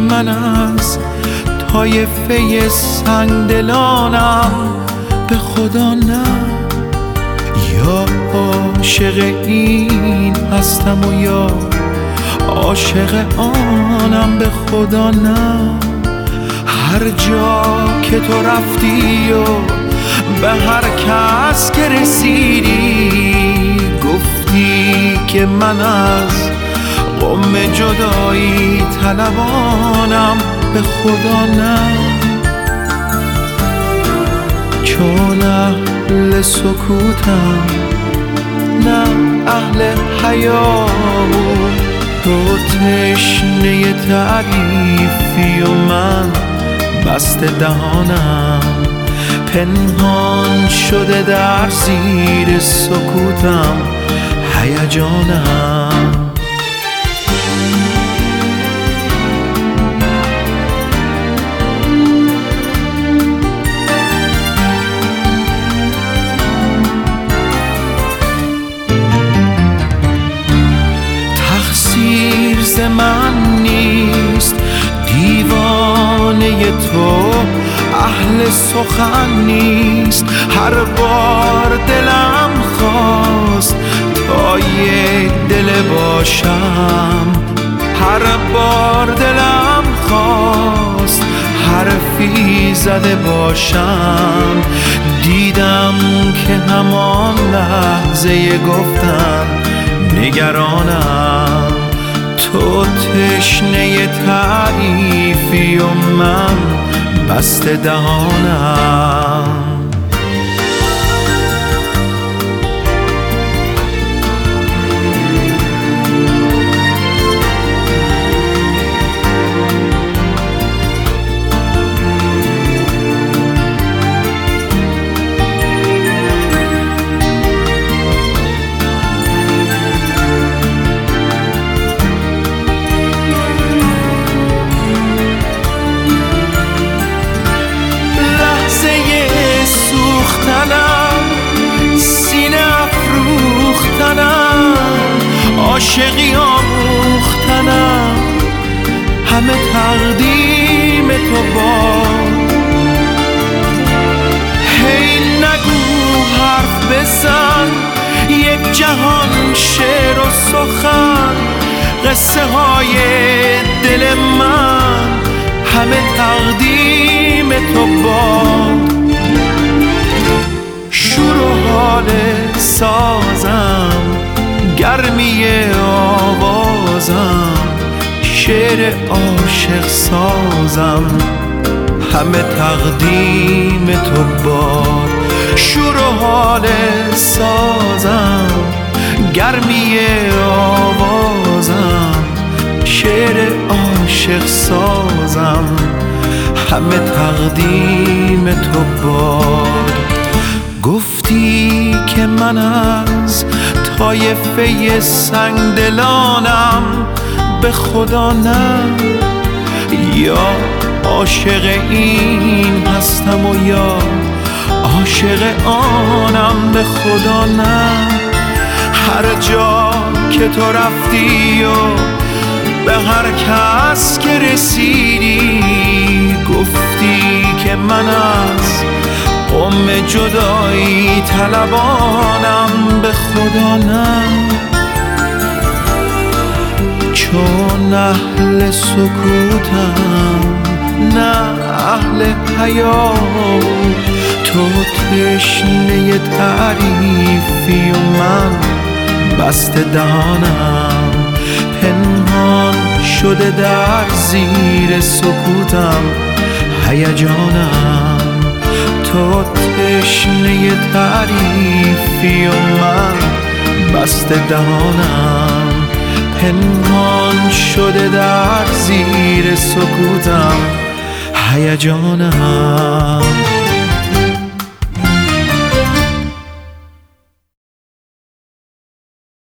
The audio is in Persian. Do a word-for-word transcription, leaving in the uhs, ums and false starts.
من از طایفه سنگدلانم، به خدا نه. یا عاشق این هستم و یا عاشق آنم، به خدا نه. هر جا که تو رفتی و به هر کس که رسیدی، گفتی که من از غم جدایی طلبانم، به خدا نه. چون اهل سکوتم نه اهل حیا، تو تشنه تعریفی و من بسته دهانم. پنهان شده در زیر سکوتم هیجانم. تقصیر ز من نیست، دیوانه تو اهل سخن نیست. هر بار دلم خواست تا یک دل باشم، هر بار دلم خواست حرفی زده باشم. دیدم که همان لحظه گفتن نگرانم. تو تشنه تعریفی و من بسته دهانم. سینه افروختنم، عاشقی آموختنم، همه تقدیم تو باد. هی نگو حرف بزن، یک جهان شعر و سخن، قصه های دل من همه تقدیم تو باد. شور و حال سازم، گرمی آوازم، شعر عاشق سازم، همه تقدیم تو باد. شور و حال سازم، گرمی آوازم، شعر عاشق سازم، همه تقدیم تو باد. گفتی که من از طایفه سنگدلانم، به خدا نه. یا عاشق این هستم و یا عاشق آنم، به خدا نه. هر جا که تو رفتی و به هر کس که رسیدی، گفتی که من از غم جدایی طلبانم، به خدا نه. چون اهل سکوتم نه اهل حیا، تو تشنه تعریفی و من بسته دهانم. پنهان شده در زیر سکوتم هیجانم. تو تشنه تعریفی و من بسته دهانم. پنهان شده در زیر سکوتم هیجانم.